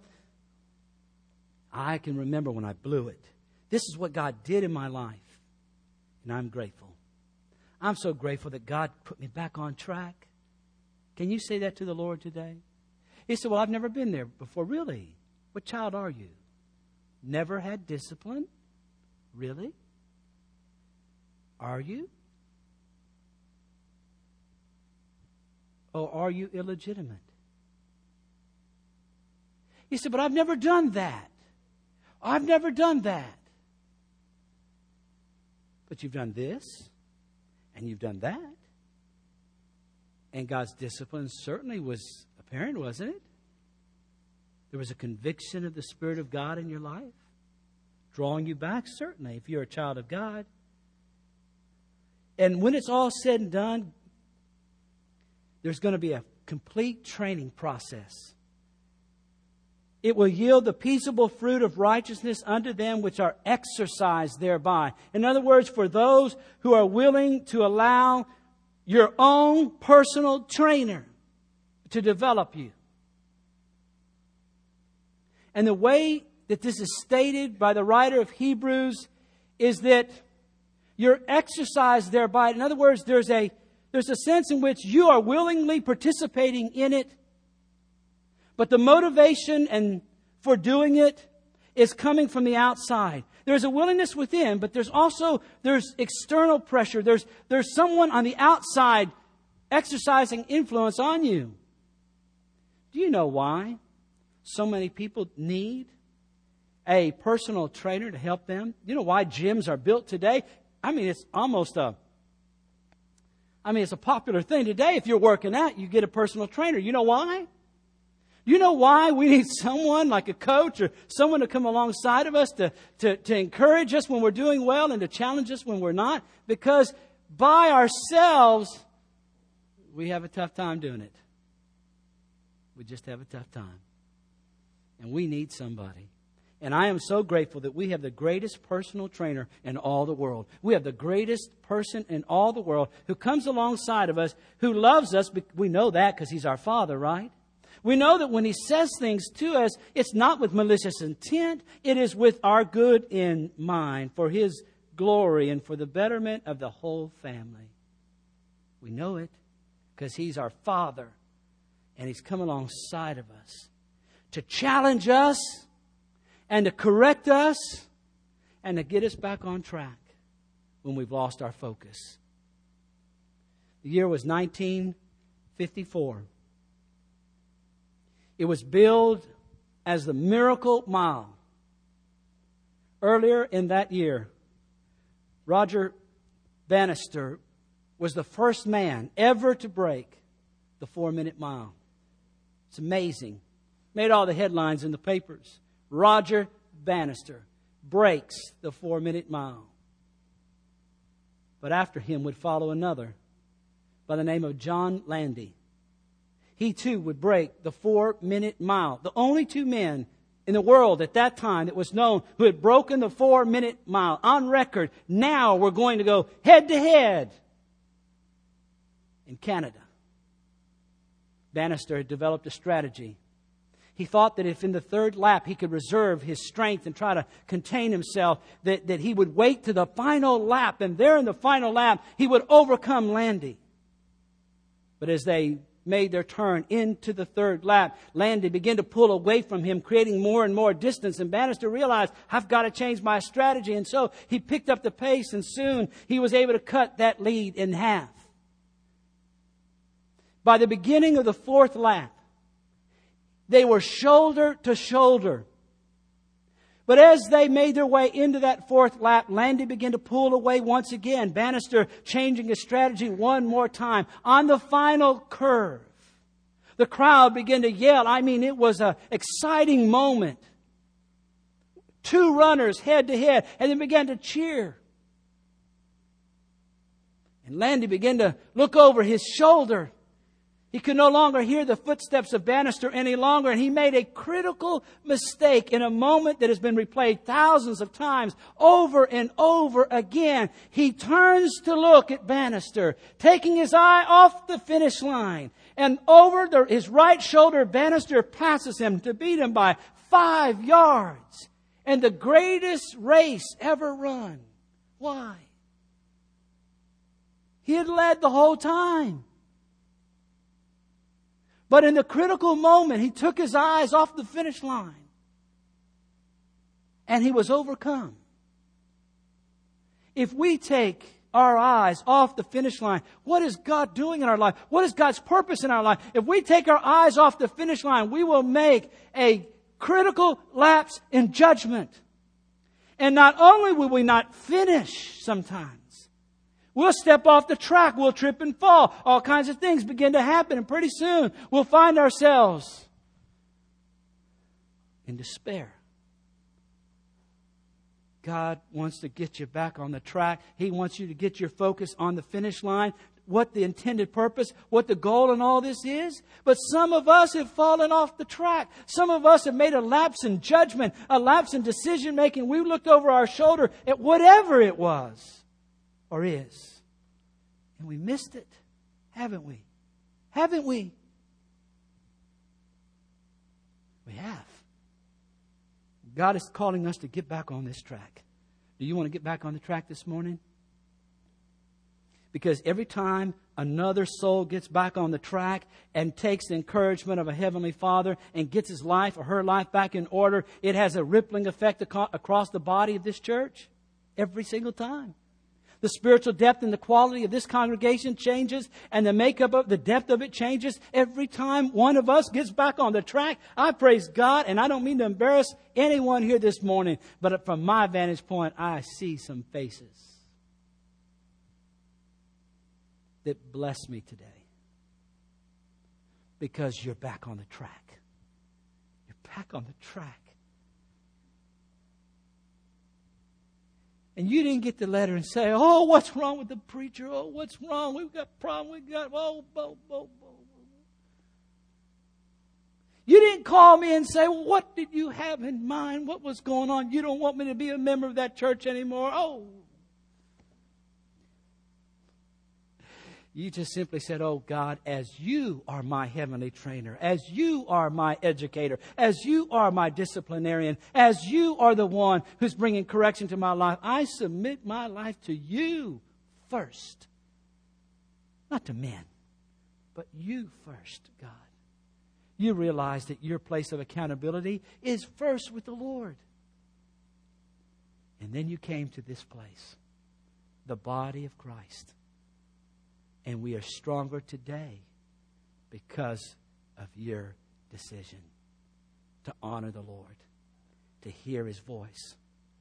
I can remember when I blew it. This is what God did in my life. And I'm grateful. I'm so grateful that God put me back on track. Can you say that to the Lord today? He said, well, I've never been there before. Really? What child are you? Never had discipline? Really? Are you? Or are you illegitimate? He said, but I've never done that. I've never done that. But you've done this, and you've done that. And God's discipline certainly was apparent, wasn't it? There was a conviction of the Spirit of God in your life, drawing you back, certainly, if you're a child of God. And when it's all said and done, there's going to be a complete training process. It will yield the peaceable fruit of righteousness unto them which are exercised thereby. In other words, for those who are willing to allow your own personal trainer to develop you. And the way that this is stated by the writer of Hebrews is that you're exercised thereby. In other words, there's a There's a sense in which you are willingly participating in it, but the motivation and for doing it is coming from the outside. There's a willingness within, but there's also there's external pressure. There's there's someone on the outside exercising influence on you. Do you know why so many people need a personal trainer to help them? You know why gyms are built today? I mean, it's almost a I mean, it's a popular thing today. If you're working out, you get a personal trainer. You know why? You know why we need someone like a coach or someone to come alongside of us to, to, to encourage us when we're doing well and to challenge us when we're not? Because by ourselves, we have a tough time doing it. We just have a tough time. And we need somebody. And I am so grateful that we have the greatest personal trainer in all the world. We have the greatest person in all the world who comes alongside of us, who loves us. We know that because He's our Father, right? We know that when He says things to us, it's not with malicious intent. It is with our good in mind, for His glory and for the betterment of the whole family. We know it because He's our Father, and He's come alongside of us to challenge us and to correct us and to get us back on track when we've lost our focus. The year was nineteen fifty-four. It was billed as the Miracle Mile. Earlier in that year, Roger Bannister was the first man ever to break the four-minute mile. It's amazing. Made all the headlines in the papers. Roger Bannister breaks the four-minute mile. But after him would follow another by the name of John Landy. He too would break the four-minute mile. The only two men in the world at that time that was known who had broken the four-minute mile on record. Now we're going to go head-to-head in Canada. Bannister had developed a strategy. He thought that if in the third lap he could reserve his strength and try to contain himself, that, that he would wait to the final lap, and there in the final lap he would overcome Landy. But as they made their turn into the third lap, Landy began to pull away from him, creating more and more distance. And Bannister realized, I've got to change my strategy. And so he picked up the pace, and soon he was able to cut that lead in half. By the beginning of the fourth lap, they were shoulder to shoulder. But as they made their way into that fourth lap, Landy began to pull away once again. Bannister changing his strategy one more time. On the final curve, the crowd began to yell. I mean, it was an exciting moment. Two runners head to head, and they began to cheer. And Landy began to look over his shoulder. He could no longer hear the footsteps of Bannister any longer, and he made a critical mistake in a moment that has been replayed thousands of times over and over again. He turns to look at Bannister, taking his eye off the finish line, and over the, his right shoulder, Bannister passes him to beat him by five yards. And the greatest race ever run. Why? He had led the whole time. But in the critical moment, he took his eyes off the finish line. And he was overcome. If we take our eyes off the finish line, what is God doing in our life? What is God's purpose in our life? If we take our eyes off the finish line, we will make a critical lapse in judgment. And not only will we not finish sometimes, we'll step off the track. We'll trip and fall. All kinds of things begin to happen. And pretty soon we'll find ourselves in despair. God wants to get you back on the track. He wants you to get your focus on the finish line. What the intended purpose, what the goal in all this is. But some of us have fallen off the track. Some of us have made a lapse in judgment, a lapse in decision making. We looked over our shoulder at whatever it was. Or is. And we missed it, haven't we? Haven't we? We have. God is calling us to get back on this track. Do you want to get back on the track this morning? Because every time another soul gets back on the track and takes the encouragement of a Heavenly Father and gets his life or her life back in order, it has a rippling effect across the body of this church. Every single time. The spiritual depth and the quality of this congregation changes, and the makeup of the depth of it changes every time one of us gets back on the track. I praise God, and I don't mean to embarrass anyone here this morning, but from my vantage point, I see some faces that bless me today because you're back on the track. You're back on the track. And you didn't get the letter and say, oh, what's wrong with the preacher? Oh, what's wrong? We've got a problem. We've got, oh, oh, oh, oh. You didn't call me and say, well, what did you have in mind? What was going on? You don't want me to be a member of that church anymore? Oh. You just simply said, oh God, as you are my heavenly trainer, as you are my educator, as you are my disciplinarian, as you are the one who's bringing correction to my life, I submit my life to you first. Not to men, but you first, God. you realize that your place of accountability is first with the Lord. And then you came to this place, the body of Christ. And we are stronger today because of your decision to honor the Lord, to hear His voice.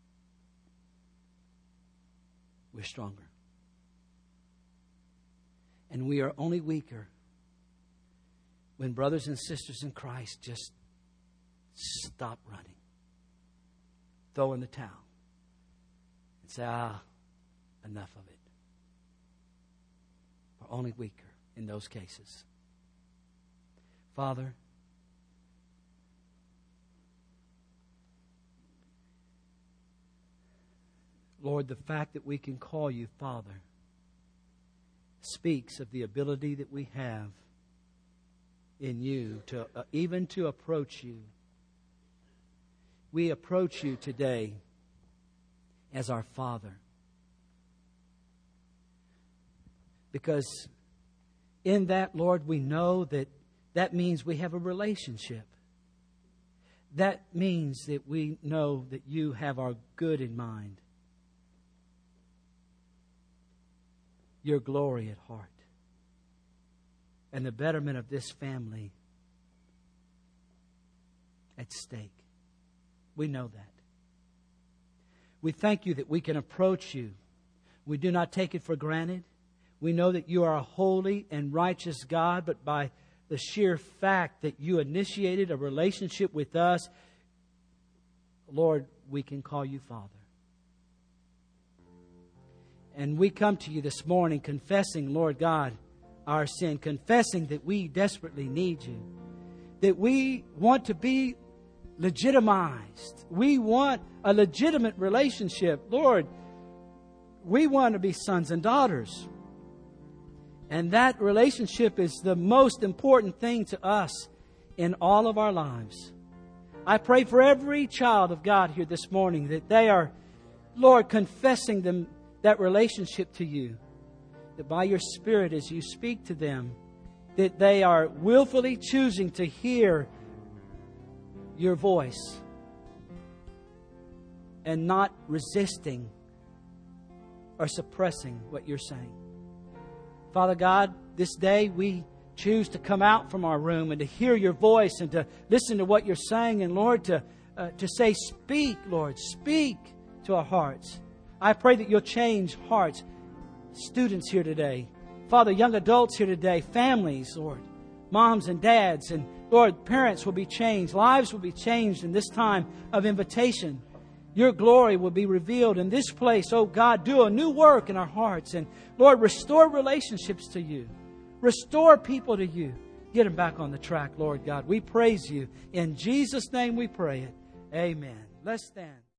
We're stronger. And we are only weaker when brothers and sisters in Christ just stop running, throw in the towel, and say, ah, enough of it. We're only weaker in those cases. Father, Lord, the fact that we can call you Father speaks of the ability that we have in you to uh, even to approach you. We approach you today as our Father, because in that, Lord, we know that that means we have a relationship. That means that we know that you have our good in mind, your glory at heart, and the betterment of this family at stake. We know that. We thank you that we can approach you. We do not take it for granted. We know that you are a holy and righteous God, but by the sheer fact that you initiated a relationship with us, Lord, we can call you Father. And we come to you this morning confessing, Lord God, our sin, confessing that we desperately need you, that we want to be legitimized. We want a legitimate relationship. Lord, we want to be sons and daughters. And that relationship is the most important thing to us in all of our lives. I pray for every child of God here this morning that they are, Lord, confessing them that relationship to you, that by your Spirit as you speak to them, that they are willfully choosing to hear your voice and not resisting or suppressing what you're saying. Father God, this day we choose to come out from our room and to hear your voice and to listen to what you're saying, and Lord, to, uh, to say, speak, Lord, speak to our hearts. I pray that you'll change hearts. Students here today, Father, young adults here today, families, Lord, moms and dads, and Lord, parents will be changed. Lives will be changed in this time of invitation. Your glory will be revealed in this place. Oh God, do a new work in our hearts. And Lord, restore relationships to you. Restore people to you. Get them back on the track, Lord God. We praise you. In Jesus' name we pray it. Amen. Let's stand.